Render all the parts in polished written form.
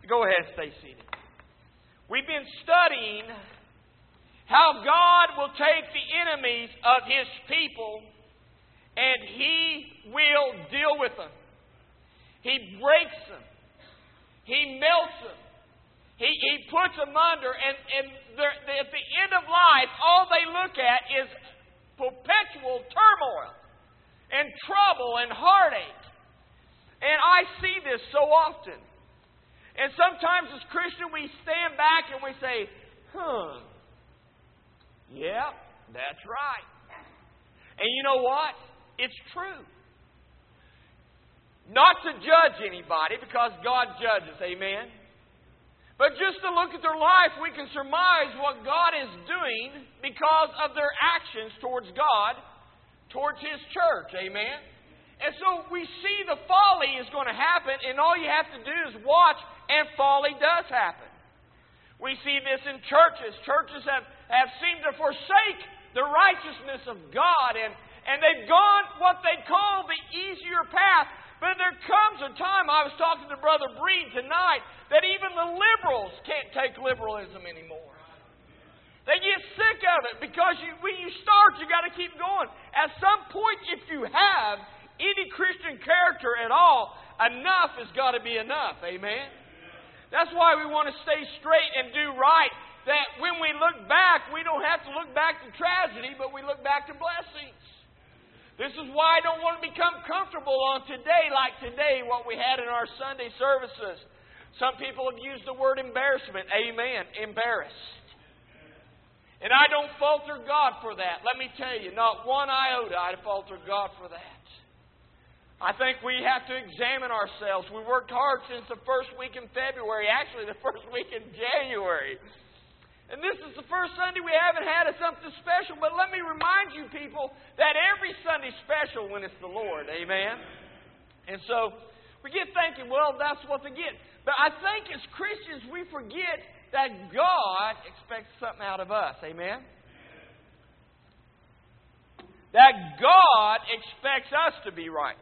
Go ahead, stay seated. We've been studying how God will take the enemies of His people and He will deal with them. He breaks them. He melts them. He puts them under. And at the end of life, all they look at is perpetual turmoil and trouble and heartache. And I see this so often. And sometimes as Christians we stand back and we say, yeah, that's right. And you know what? It's true. Not to judge anybody because God judges, amen? But just to look at their life, we can surmise what God is doing because of their actions towards God, towards His church, amen? And so we see the folly is going to happen, and all you have to do is watch, and folly does happen. We see this in churches. Churches have seemed to forsake the righteousness of God, and they've gone what they call the easier path. But there comes a time, I was talking to Brother Breed tonight, that even the liberals can't take liberalism anymore. They get sick of it because when you start, you got to keep going. At some point, if you have any Christian character at all, enough has got to be enough. Amen? That's why we want to stay straight and do right. That when we look back, we don't have to look back to tragedy, but we look back to blessings. This is why I don't want to become comfortable on today like today, what we had in our Sunday services. Some people have used the word embarrassment. Amen. Embarrassed. And I don't falter God for that. Let me tell you, not one iota I falter God for that. I think we have to examine ourselves. We worked hard since the first week in February, actually the first week in January. And this is the first Sunday we haven't had something special. But let me remind you people that every Sunday's special when it's the Lord. Amen? And so we get thinking, well, that's what they get. But I think as Christians we forget that God expects something out of us. Amen? That God expects us to be right.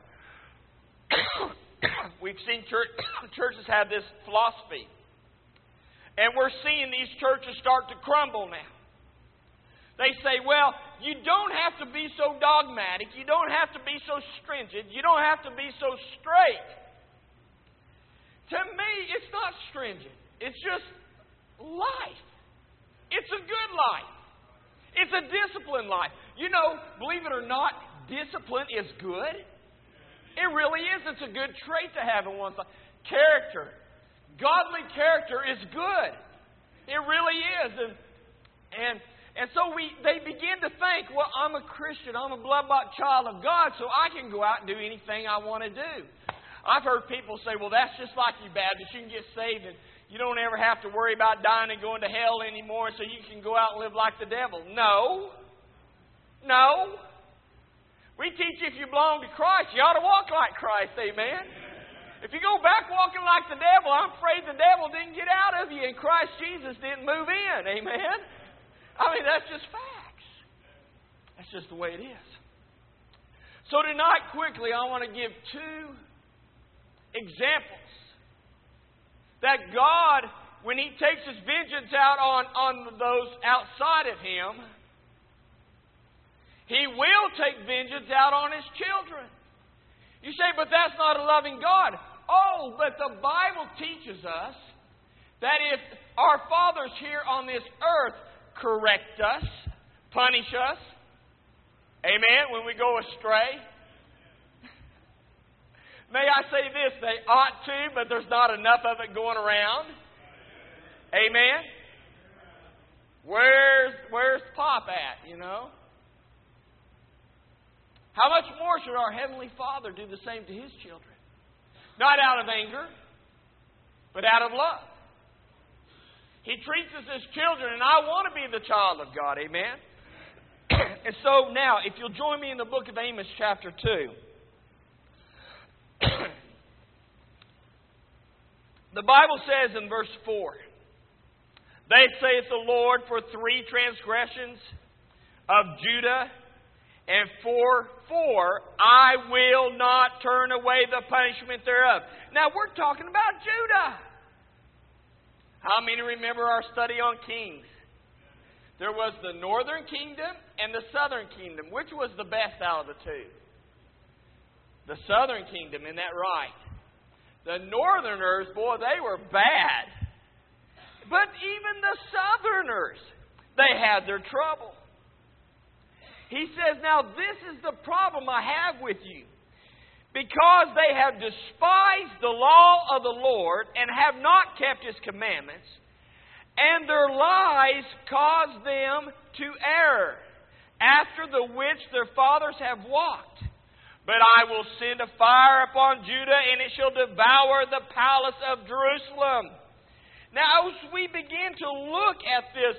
We've seen churches have this philosophy. And we're seeing these churches start to crumble now. They say, well, you don't have to be so dogmatic. You don't have to be so stringent. You don't have to be so straight. To me, it's not stringent. It's just life. It's a good life. It's a disciplined life. You know, believe it or not, discipline is good. It really is. It's a good trait to have in one's life. Character. Godly character is good. It really is. And so they begin to think, well, I'm a Christian. I'm a blood-bought child of God, so I can go out and do anything I want to do. I've heard people say, well, that's just like you Baptists. You can get saved and you don't ever have to worry about dying and going to hell anymore, so you can go out and live like the devil. No. No. We teach if you belong to Christ, you ought to walk like Christ. Amen? If you go back walking like the devil, I'm afraid the devil didn't get out of you and Christ Jesus didn't move in. Amen? I mean, that's just facts. That's just the way it is. So tonight, quickly, I want to give two examples that God, when He takes His vengeance out on those outside of Him, He will take vengeance out on His children. You say, but that's not a loving God. Oh, but the Bible teaches us that if our fathers here on this earth correct us, punish us, amen, when we go astray, may I say this, they ought to, but there's not enough of it going around. Amen? Where's Pop at, you know? How much more should our Heavenly Father do the same to His children? Not out of anger, but out of love. He treats us as children, and I want to be the child of God. Amen? And so now, if you'll join me in the book of Amos chapter 2. The Bible says in verse 4, "They saith the Lord, for 3 transgressions of Judah, and for 4, I will not turn away the punishment thereof." Now we're talking about Judah. How many remember our study on kings? There was the northern kingdom and the southern kingdom. Which was the best out of the two? The southern kingdom, isn't that right? The northerners, boy, they were bad. But even the southerners, they had their trouble. He says, now this is the problem I have with you. Because they have despised the law of the Lord and have not kept His commandments, and their lies cause them to err, after the which their fathers have walked. But I will send a fire upon Judah, and it shall devour the palace of Jerusalem. Now, as we begin to look at this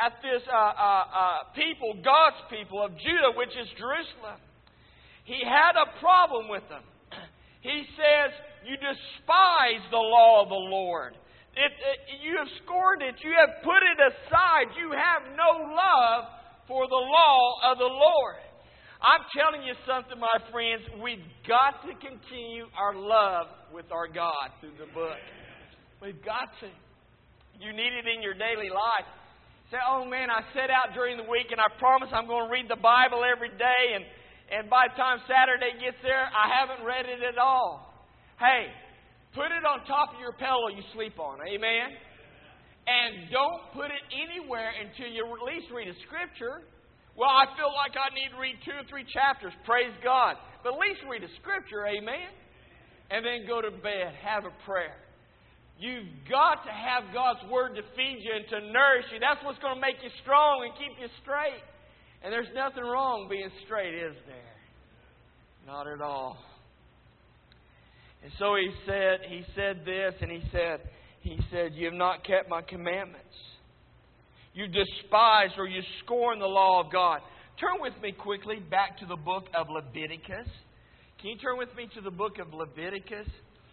people, God's people of Judah, which is Jerusalem, he had a problem with them. He says, you despise the law of the Lord. You have scorned it. You have put it aside. You have no love for the law of the Lord. I'm telling you something, my friends. We've got to continue our love with our God through the book. We've got to. You need it in your daily life. Say, oh man, I set out during the week and I promise I'm going to read the Bible every day, and by the time Saturday gets there, I haven't read it at all. Hey, put it on top of your pillow you sleep on. Amen? And don't put it anywhere until you at least read a scripture. Well, I feel like I need to read 2 or 3 chapters. Praise God. But at least read a scripture. Amen? And then go to bed. Have a prayer. You've got to have God's Word to feed you and to nourish you. That's what's going to make you strong and keep you straight. And there's nothing wrong being straight, is there? Not at all. And so he said this, and he said, you have not kept my commandments. You despise or you scorn the law of God. Turn with me quickly back to the book of Leviticus. Can you turn with me to the book of Leviticus?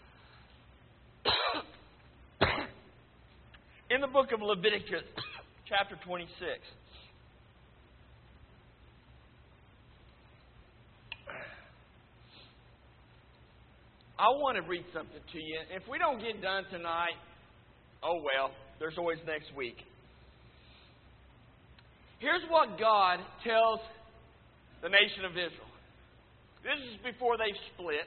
In the book of Leviticus, chapter 26. I want to read something to you. If we don't get done tonight, oh well, there's always next week. Here's what God tells the nation of Israel. This is before they split.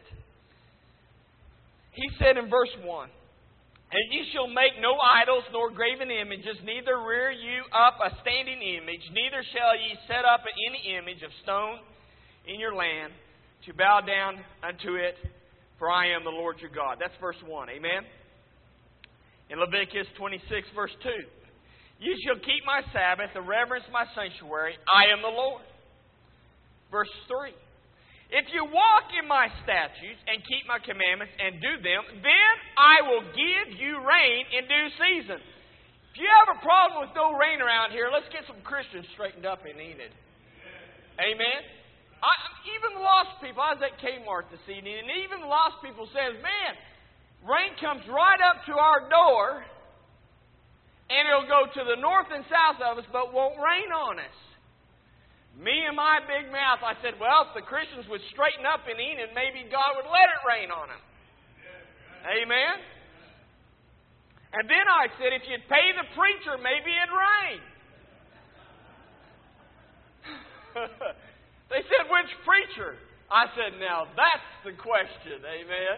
He said in verse 1, and ye shall make no idols nor graven images, neither rear you up a standing image, neither shall ye set up any image of stone in your land to bow down unto it, for I am the Lord your God. That's verse 1. Amen? In Leviticus 26, verse 2. You shall keep my Sabbath and reverence my sanctuary. I am the Lord. Verse 3. If you walk in my statutes and keep my commandments and do them, then I will give you rain in due season. If you have a problem with no rain around here, let's get some Christians straightened up and needed. Amen? Even the lost people, I was at Kmart this evening, and even the lost people says, man, rain comes right up to our door, and it'll go to the north and south of us, but won't rain on us. Me and my big mouth, I said, well, if the Christians would straighten up in Enid, maybe God would let it rain on them. Amen? And then I said, if you'd pay the preacher, maybe it'd rain. They said, which preacher? I said, now that's the question. Amen?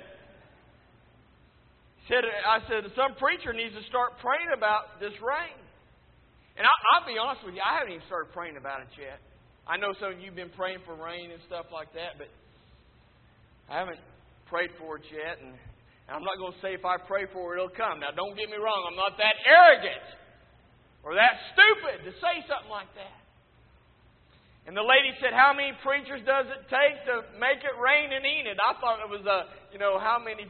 I said, some preacher needs to start praying about this rain. And I'll be honest with you, I haven't even started praying about it yet. I know some of you have been praying for rain and stuff like that, but I haven't prayed for it yet. And I'm not going to say if I pray for it, it'll come. Now, don't get me wrong. I'm not that arrogant or that stupid to say something like that. And the lady said, how many preachers does it take to make it rain in Enid? I thought it was, how many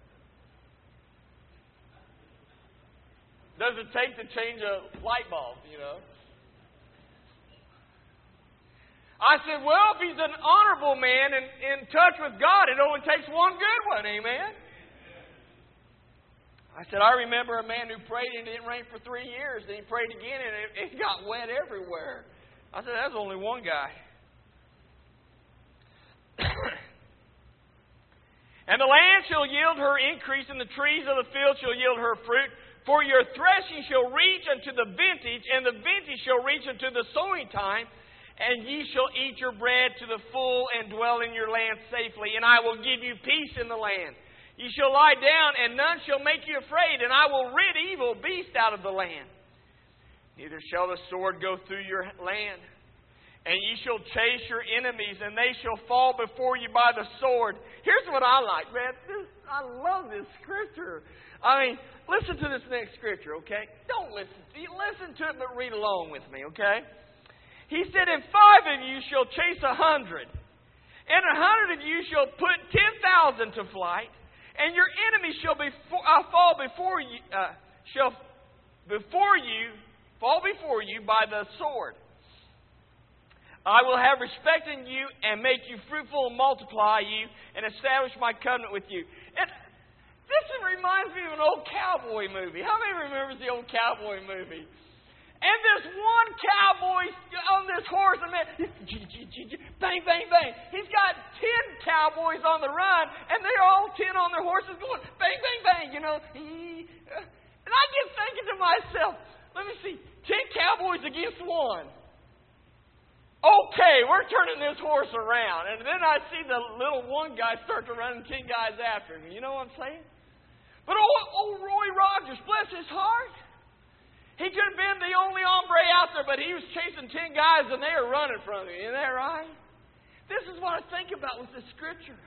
does it take to change a light bulb, I said, well, if he's an honorable man and in touch with God, it only takes one good one. Amen? I said, I remember a man who prayed and it didn't rain for 3 years. Then he prayed again and it got wet everywhere. I said, that's only one guy. And the land shall yield her increase, and the trees of the field shall yield her fruit. For your threshing shall reach unto the vintage, and the vintage shall reach unto the sowing time, and ye shall eat your bread to the full, and dwell in your land safely. And I will give you peace in the land. Ye shall lie down, and none shall make you afraid, and I will rid evil beasts out of the land. Neither shall the sword go through your land. And ye shall chase your enemies, and they shall fall before you by the sword. Here's what I like, man. I love this scripture. I mean, listen to this next scripture, okay? Don't listen to it. Listen to it, but read along with me, okay? He said, and 5 of you shall chase 100, and 100 of you shall put 10,000 to flight, and your enemies shall fall before you, fall before you by the sword. I will have respect in you and make you fruitful and multiply you and establish my covenant with you. And this reminds me of an old cowboy movie. How many remembers the old cowboy movie? And this one cowboy on this horse, and man, bang, bang, bang. He's got 10 cowboys on the run, and they're all 10 on their horses going bang, bang, bang, you know. And I get thinking to myself, let me see, 10 cowboys against one. Okay, we're turning this horse around. And then I see the little one guy start to run and 10 guys after him. You know what I'm saying? But old Roy Rogers, bless his heart, he could have been the only hombre out there, but he was chasing 10 guys and they were running from him. Isn't that right? This is what I think about with the scripture.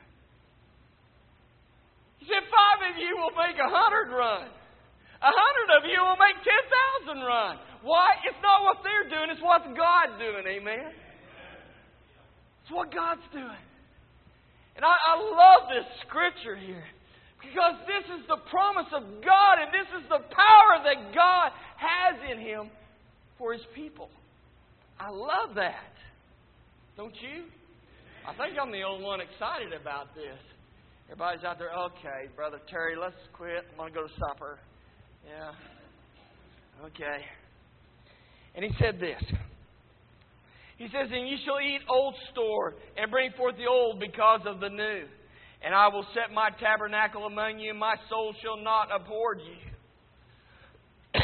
He said 5 of you will make 100 run. 100 of you will make 10,000 run. Why? It's not what they're doing. It's what God's doing. Amen? It's what God's doing. And I love this scripture here. Because this is the promise of God. And this is the power that God has in Him for His people. I love that. Don't you? I think I'm the only one excited about this. Everybody's out there, okay, Brother Terry, let's quit. I'm going to go to supper. Yeah. Okay. And he said this. He says, and ye shall eat old store, and bring forth the old because of the new. And I will set my tabernacle among you, and my soul shall not abhor you.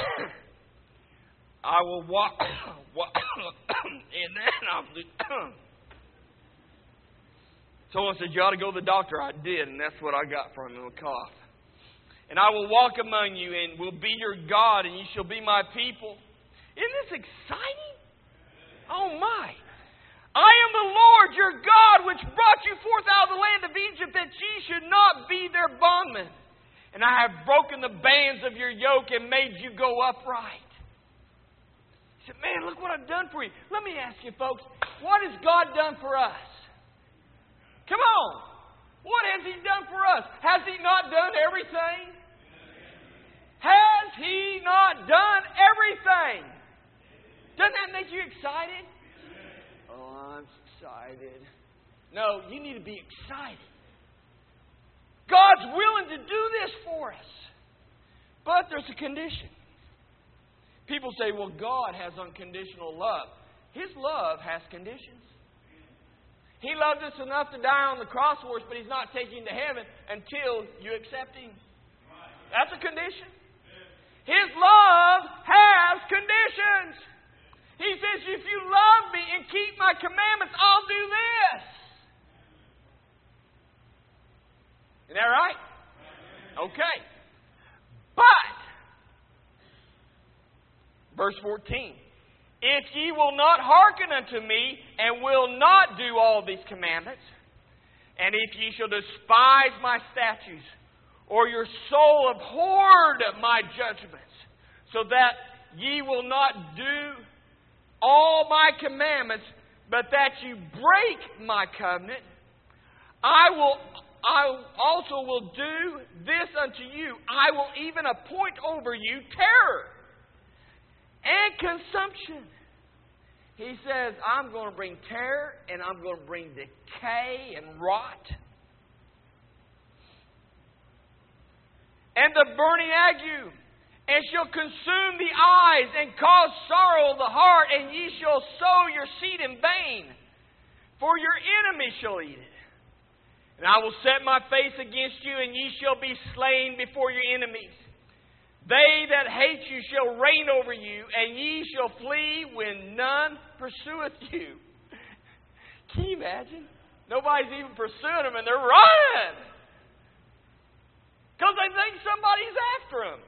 I will walk and then I'll do. Someone said, you ought to go to the doctor. I did, and that's what I got from him, a cough. And I will walk among you, and will be your God, and ye shall be my people. Isn't this exciting? Oh my. I am the Lord your God, which brought you forth out of the land of Egypt, that ye should not be their bondmen. And I have broken the bands of your yoke and made you go upright. He said, man, look what I've done for you. Let me ask you, folks, what has God done for us? Come on. What has He done for us? Has He not done everything? Has He not done everything? Doesn't that make you excited? Oh, I'm excited. No, you need to be excited. God's willing to do this for us. But there's a condition. People say, well, God has unconditional love. His love has conditions. He loved us enough to die on the cross for us, but He's not taking you to heaven until you accept Him. That's a condition. His love has conditions. He says, if you love me and keep my commandments, I'll do this. Isn't that right? Okay. But, verse 14, if ye will not hearken unto me, and will not do all these commandments, and if ye shall despise my statutes, or your soul abhorred my judgments, so that ye will not do all my commandments, but that you break my covenant, I also will do this unto you. I will even appoint over you terror and consumption. He says, I'm going to bring terror, and I'm going to bring decay and rot. And the burning ague, and shall consume the eyes, and cause sorrow of the heart, and ye shall sow your seed in vain, for your enemy shall eat it. And I will set my face against you, and ye shall be slain before your enemies. They that hate you shall reign over you, and ye shall flee when none pursueth you. Can you imagine? Nobody's even pursuing them, and they're running. Because they think somebody's after them.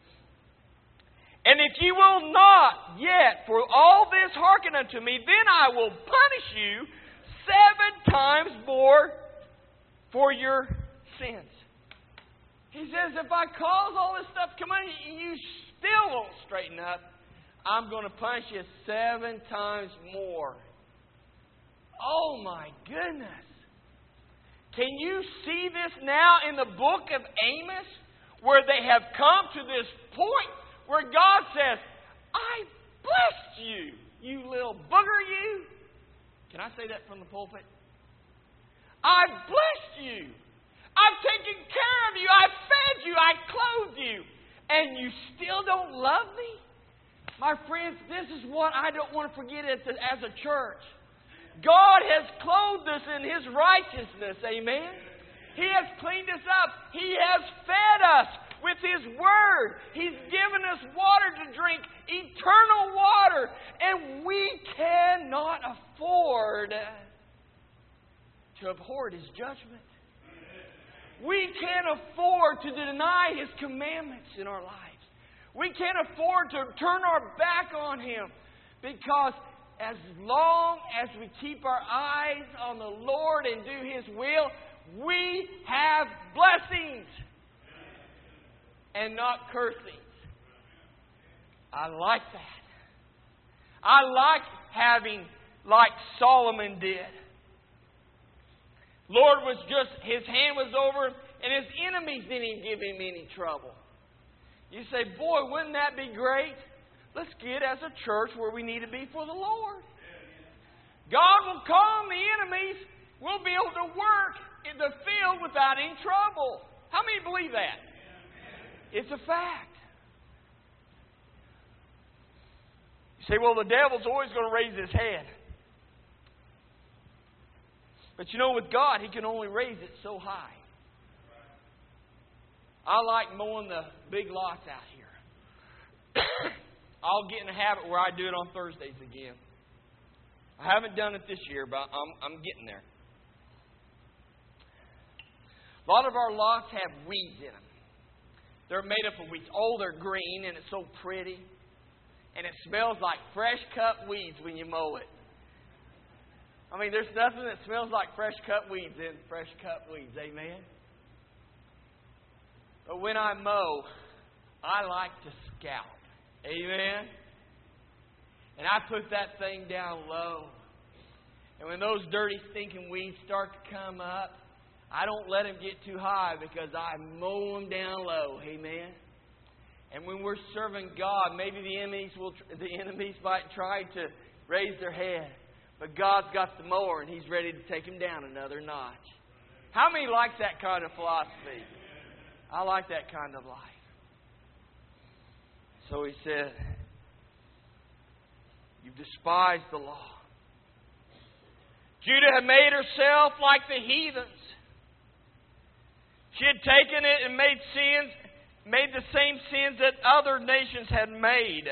And if ye will not yet for all this hearken unto me, then I will punish you 7 times more for your sins. He says, if I cause all this stuff to come on you, you still won't straighten up, I'm going to punish you 7 times more. Oh my goodness. Can you see this now in the book of Amos, where they have come to this point where God says, I blessed you, you little booger you. Can I say that from the pulpit? I blessed you. I've taken care of you. I've fed you. I clothed you. And you still don't love me? My friends, this is what I don't want to forget as a church. God has clothed us in His righteousness. Amen? He has cleaned us up. He has fed us with His Word. He's given us water to drink, eternal water. And we cannot afford to abhor His judgment. We can't afford to deny His commandments in our lives. We can't afford to turn our back on Him, because as long as we keep our eyes on the Lord and do His will, we have blessings and not cursings. I like that. I like having like Solomon did. Lord was just, His hand was over him, and His enemies didn't give Him any trouble. You say, boy, wouldn't that be great? Let's get as a church where we need to be for the Lord. God will calm the enemies. We'll be able to work in the field without any trouble. How many believe that? It's a fact. You say, well, the devil's always going to raise his head. But you know, with God, He can only raise it so high. I like mowing the big lots out here. I'll get in a habit where I do it on Thursdays again. I haven't done it this year, but I'm getting there. A lot of our lots have weeds in them. They're made up of weeds. Oh, they're green, and it's so pretty. And it smells like fresh cut weeds when you mow it. I mean, there's nothing that smells like fresh cut weeds than fresh cut weeds. Amen? But when I mow, I like to scout. Amen? And I put that thing down low. And when those dirty, stinking weeds start to come up, I don't let them get too high, because I mow them down low. Amen? And when we're serving God, maybe the enemies might try to raise their head. But God's got the mower, and He's ready to take them down another notch. How many like that kind of philosophy? I like that kind of life. So He said, you've despised the law. Judah had made herself like the heathens. She had taken it and made the same sins that other nations had made.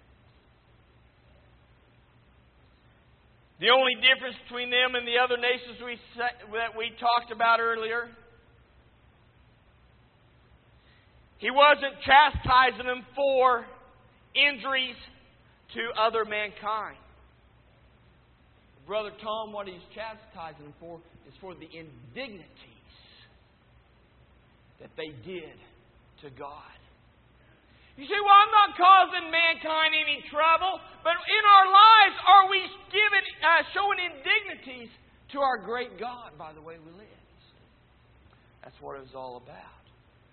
The only difference between them and the other nations that we talked about earlier, He wasn't chastising them for injuries to other mankind. Brother Tom, what He's chastising them for is for the indignities that they did to God. You say, well, I'm not causing mankind any trouble, but in our lives, are we showing indignities to our great God by the way we live? That's what it was all about.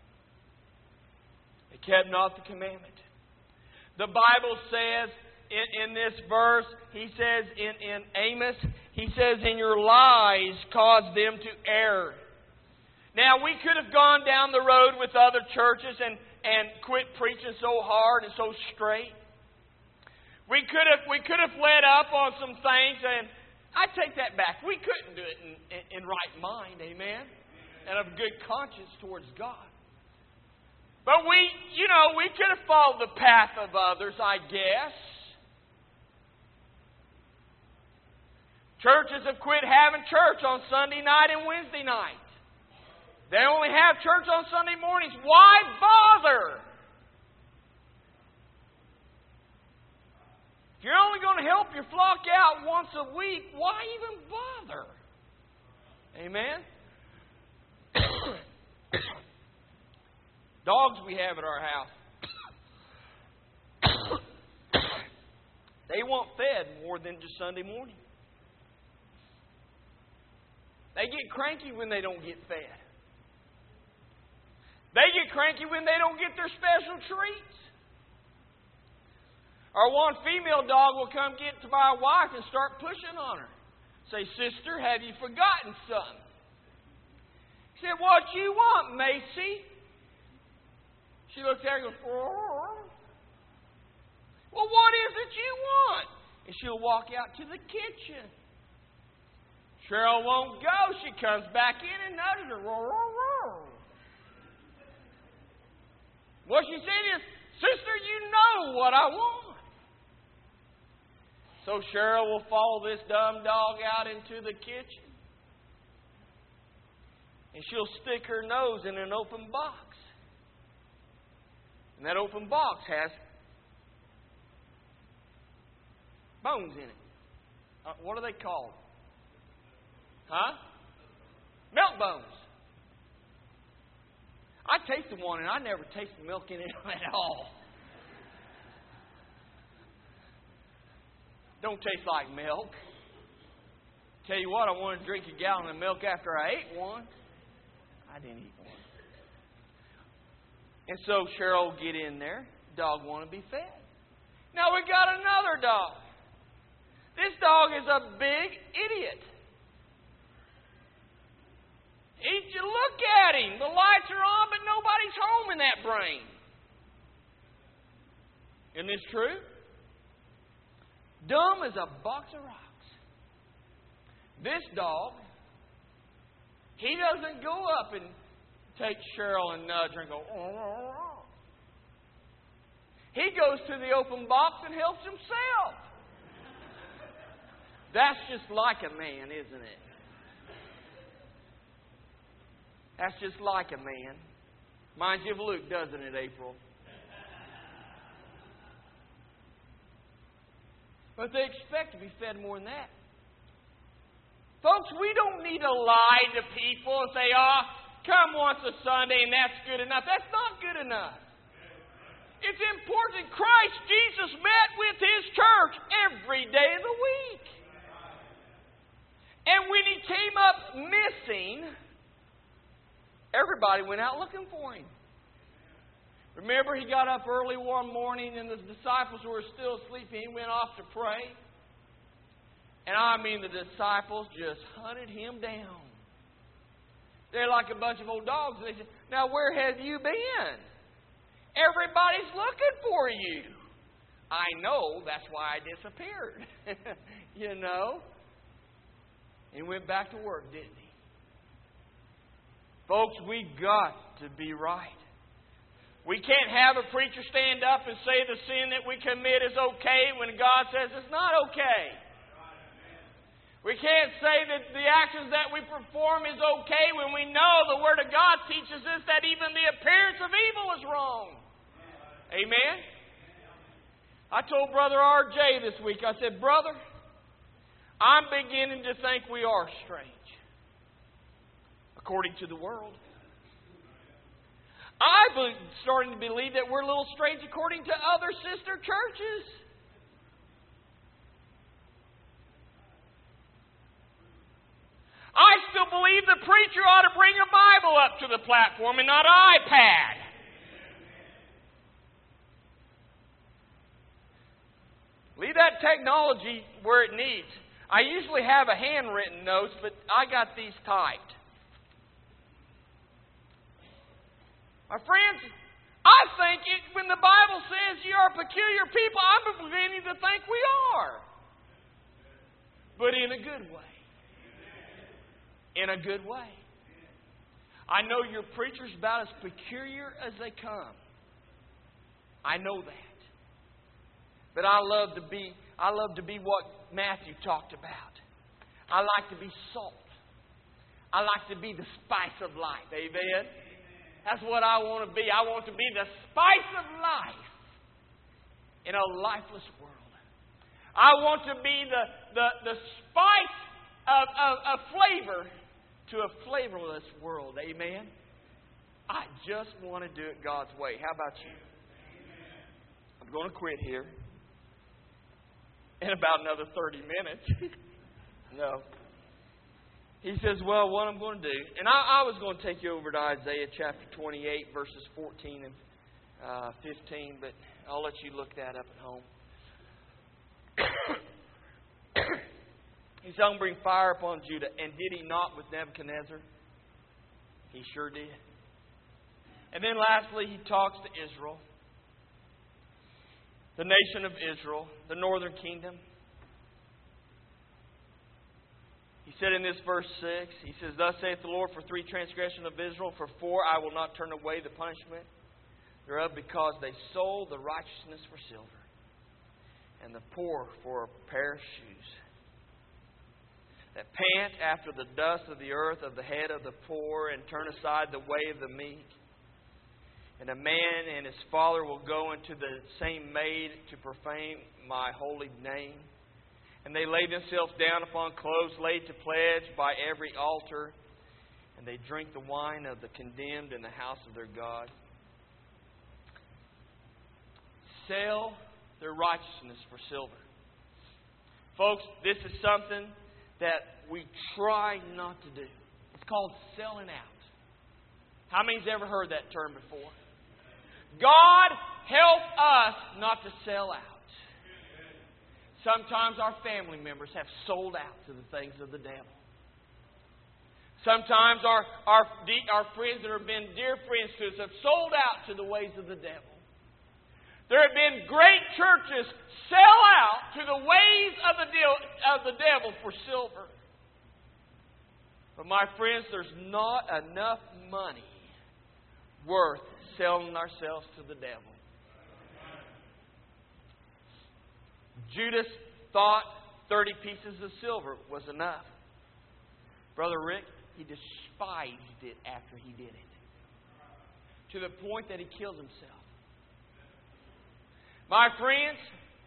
They kept not the commandment. The Bible says in this verse, He says in Amos, He says, in your lies cause them to err. Now, we could have gone down the road with other churches and quit preaching so hard and so straight. We could have led up on some things, and I take that back. We couldn't do it in right mind, amen, and of good conscience towards God. But we could have followed the path of others, I guess. Churches have quit having church on Sunday night and Wednesday night. They only have church on Sunday mornings. Why bother? If you're only going to help your flock out once a week, why even bother? Amen? Dogs we have at our house, they want fed more than just Sunday morning. They get cranky when they don't get fed. They get cranky when they don't get their special treats. Our one female dog will come get to my wife and start pushing on her. Say, "Sister, have you forgotten something?" She said, "What you want, Macy?" She looks at her and goes, "Oh." "Well, what is it you want?" And she'll walk out to the kitchen. Cheryl won't go. She comes back in and nudges her. Roar, roar, roar. What she said is, "Sister, you know what I want." So Cheryl will follow this dumb dog out into the kitchen. And she'll stick her nose in an open box. And that open box has bones in it. What are they called? Huh? Milk bones. I tasted one and I never tasted milk in it at all. Don't taste like milk. Tell you what, I wanted to drink a gallon of milk after I ate one. I didn't eat one. And so Cheryl will get in there. Dog want to be fed. Now we got another dog. This dog is a big idiot. You look at him. The lights are on, but nobody's home in that brain. Isn't this true? Dumb as a box of rocks. This dog, he doesn't go up and take Cheryl and nudge her and go, "Oh." He goes to the open box and helps himself. That's just like a man, isn't it? That's just like a man. Reminds you of Luke, doesn't it, April? But they expect to be fed more than that. Folks, we don't need to lie to people and say, "Oh, come once a Sunday and that's good enough." That's not good enough. It's important. Christ Jesus met with His church every day of the week. And when He came up missing, everybody went out looking for Him. Remember, He got up early one morning and the disciples were still sleeping. He went off to pray. And I mean, the disciples just hunted Him down. They're like a bunch of old dogs. They said, "Now, where have you been? Everybody's looking for you." I know, that's why I disappeared. You know? He went back to work, didn't he? Folks, we got to be right. We can't have a preacher stand up and say the sin that we commit is okay when God says it's not okay. We can't say that the actions that we perform is okay when we know the Word of God teaches us that even the appearance of evil is wrong. Amen? I told Brother R.J. this week, I said, "Brother, I'm beginning to think we are strange, according to the world. I'm starting to believe that we're a little strange according to other sister churches. I still believe the preacher ought to bring a Bible up to the platform and not an iPad. Leave that technology where it needs. I usually have a handwritten notes, but I got these typed. My friends, I think when the Bible says you are a peculiar people, I'm beginning to think we are. But in a good way. In a good way. I know your preacher's about as peculiar as they come. I know that. But I love to be what Matthew talked about. I like to be salt. I like to be the spice of life. Amen? That's what I want to be. I want to be the spice of life in a lifeless world. I want to be the spice of flavor to a flavorless world. Amen? I just want to do it God's way. How about you? I'm going to quit here in about another 30 minutes. No. He says, well, what I'm going to do, and I was going to take you over to Isaiah chapter 28, verses 14 and 15, but I'll let you look that up at home. He said, I'm going to bring fire upon Judah. And did he not with Nebuchadnezzar? He sure did. And then lastly, he talks to Israel, the nation of Israel, the northern kingdom. He said in this verse 6, he says, Thus saith the Lord, for 3 transgressions of Israel, for 4 I will not turn away the punishment thereof, because they sold the righteousness for silver, and the poor for a pair of shoes. That pant after the dust of the earth of the head of the poor, and turn aside the way of the meek. And a man and his father will go into the same maid to profane my holy name. And they lay themselves down upon clothes laid to pledge by every altar. And they drink the wine of the condemned in the house of their God. Sell their righteousness for silver. Folks, this is something that we try not to do. It's called selling out. How many's ever heard that term before? God help us not to sell out. Sometimes our family members have sold out to the things of the devil. Sometimes our friends that have been dear friends to us have sold out to the ways of the devil. There have been great churches sell out to the ways of the devil for silver. But my friends, there's not enough money worth selling ourselves to the devil. Judas thought 30 pieces of silver was enough. Brother Rick, he despised it after he did it, to the point that he killed himself. My friends,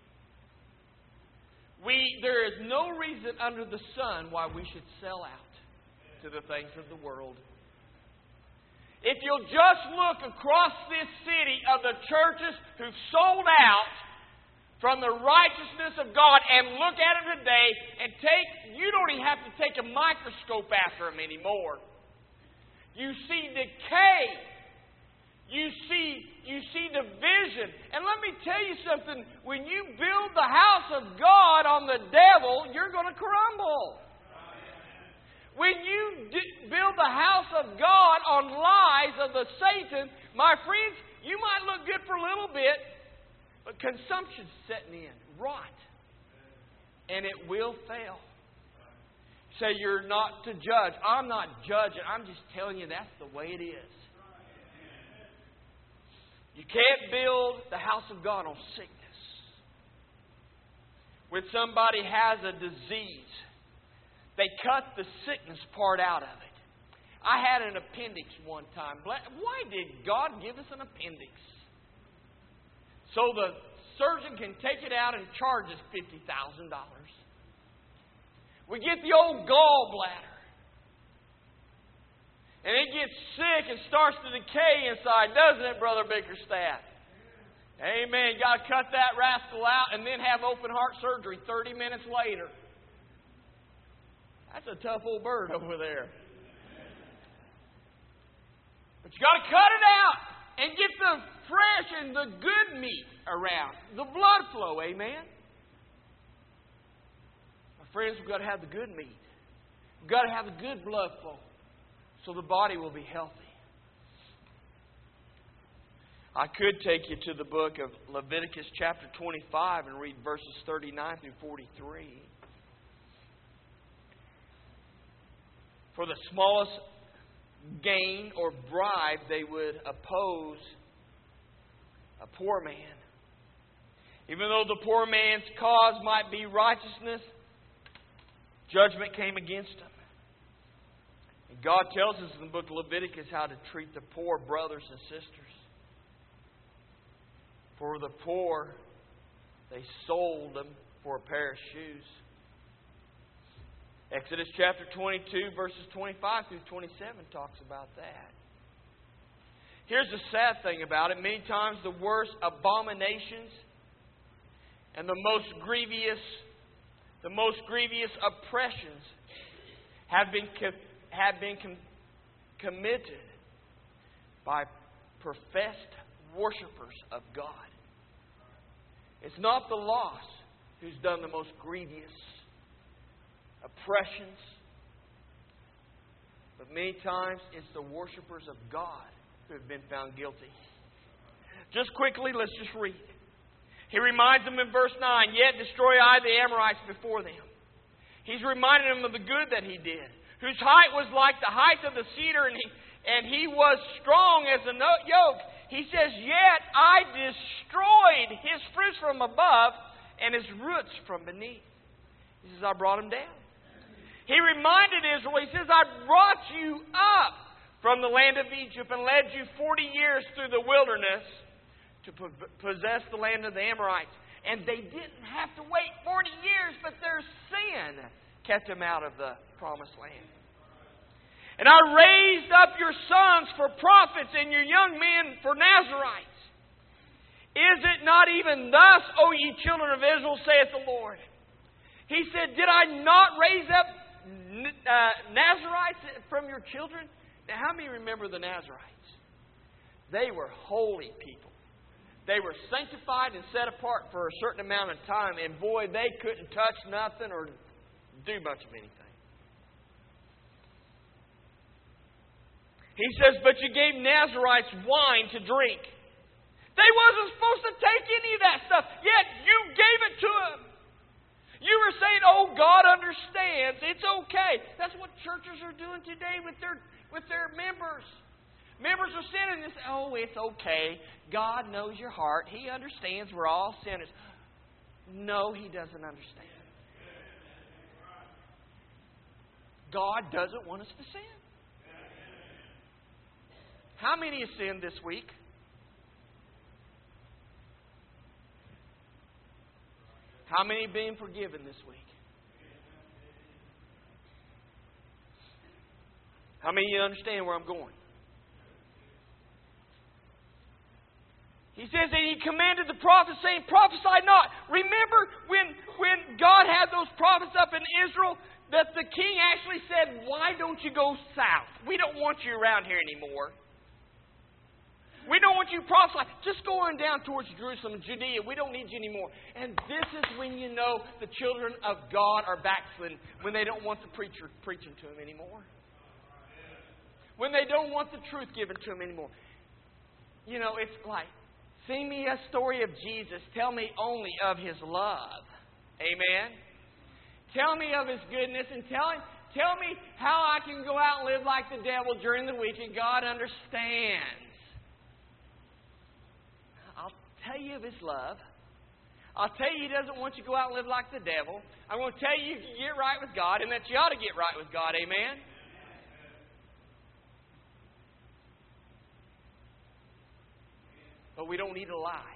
there is no reason under the sun why we should sell out to the things of the world. If you'll just look across this city of the churches who've sold out from the righteousness of God and look at them today and you don't even have to take a microscope after them anymore. You see decay. You see division. And let me tell you something. When you build the house of God on the devil, you're going to crumble. When you build the house of God on lies of the Satan, my friends, you might look good for a little bit, but consumption's setting in, rot, and it will fail. Say you're not to judge. I'm not judging. I'm just telling you that's the way it is. You can't build the house of God on sickness. When somebody has a disease, they cut the sickness part out of it. I had an appendix one time. Why did God give us an appendix? So the surgeon can take it out and charge us $50,000. We get the old gallbladder. And it gets sick and starts to decay inside, doesn't it, Brother Bickerstaff? Amen. You got to cut that rascal out and then have open heart surgery 30 minutes later. That's a tough old bird over there. But you got to cut it out and get the fresh and the good meat around. The blood flow, amen? My friends, we've got to have the good meat. We've got to have the good blood flow so the body will be healthy. I could take you to the book of Leviticus chapter 25 and read verses 39 through 43. For the smallest gain or bribe they would oppose a poor man. Even though the poor man's cause might be righteousness, judgment came against him. And God tells us in the book of Leviticus how to treat the poor brothers and sisters. For the poor, they sold them for a pair of shoes. Exodus chapter 22, verses 25 through 27 talks about that. Here's the sad thing about it. Many times the worst abominations and the most grievous oppressions have been committed by professed worshipers of God. It's not the lost who's done the most grievous oppressions, but many times it's the worshipers of God who have been found guilty. Just quickly, let's just read. He reminds them in verse 9, "Yet destroy I the Amorites before them." He's reminding them of the good that He did, whose height was like the height of the cedar, and he was strong as a yoke. He says, "Yet I destroyed his fruits from above and his roots from beneath." He says, "I brought him down." He reminded Israel, He says, "I brought you up from the land of Egypt and led you 40 years through the wilderness to possess the land of the Amorites." And they didn't have to wait 40 years, but their sin kept them out of the promised land. "And I raised up your sons for prophets and your young men for Nazarites. Is it not even thus, O ye children of Israel, saith the Lord?" He said, "Did I not raise up Nazarites from your children?" Now, how many remember the Nazarites? They were holy people. They were sanctified and set apart for a certain amount of time. And boy, they couldn't touch nothing or do much of anything. He says, "But you gave Nazarites wine to drink." They wasn't supposed to take any of that stuff, yet you gave it to them. You were saying, "Oh, God understands. It's okay." That's what churches are doing today with their members. Members are sinning and say, "Oh, it's okay. God knows your heart. He understands we're all sinners." No, He doesn't understand. God doesn't want us to sin. How many have sinned this week? How many have been forgiven this week? How many of you understand where I'm going? He says that He commanded the prophets, saying, "Prophesy not." Remember when God had those prophets up in Israel, that the king actually said, "Why don't you go south? We don't want you around here anymore. We don't want you to prophesy. Just go on down towards Jerusalem and Judea. We don't need you anymore." And this is when you know the children of God are backslidden. When they don't want the preacher preaching to them anymore. When they don't want the truth given to them anymore. You know, it's like, sing me a story of Jesus. Tell me only of His love. Amen? Tell me of His goodness and tell me how I can go out and live like the devil during the week and God understands. I'll tell you of His love. I'll tell you He doesn't want you to go out and live like the devil. I'm going to tell you can get right with God and that you ought to get right with God. Amen? But we don't need to lie.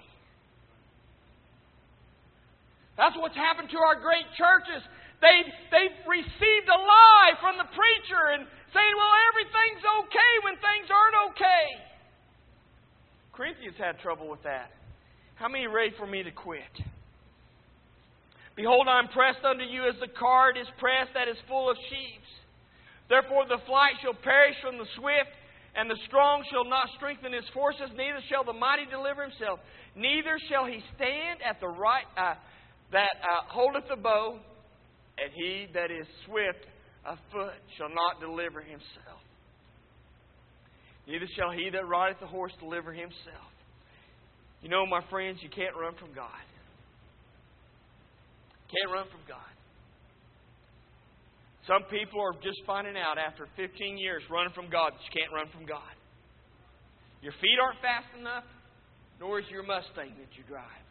That's what's happened to our great churches. They've received a lie from the preacher and saying, "Well, everything's okay when things aren't okay." Corinthians had trouble with that. How many are ready for me to quit? "Behold, I am pressed unto you as the cart is pressed that is full of sheaves. Therefore the flight shall perish from the swift, and the strong shall not strengthen his forces, neither shall the mighty deliver himself. Neither shall he stand at the right that holdeth the bow, and he that is swift of foot shall not deliver himself. Neither shall he that rideth the horse deliver himself." You know, my friends, you can't run from God. Can't run from God. Some people are just finding out after 15 years running from God that you can't run from God. Your feet aren't fast enough, nor is your Mustang that you drive.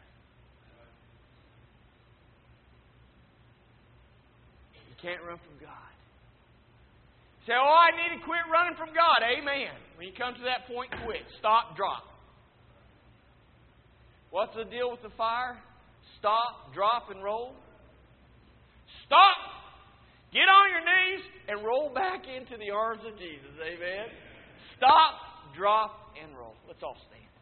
You can't run from God. You say, oh, I need to quit running from God. Amen. When you come to that point, quit. Stop, drop. What's the deal with the fire? Stop, drop, and roll. Stop. Get on your knees and roll back into the arms of Jesus. Amen. Stop, drop, and roll. Let's all stand.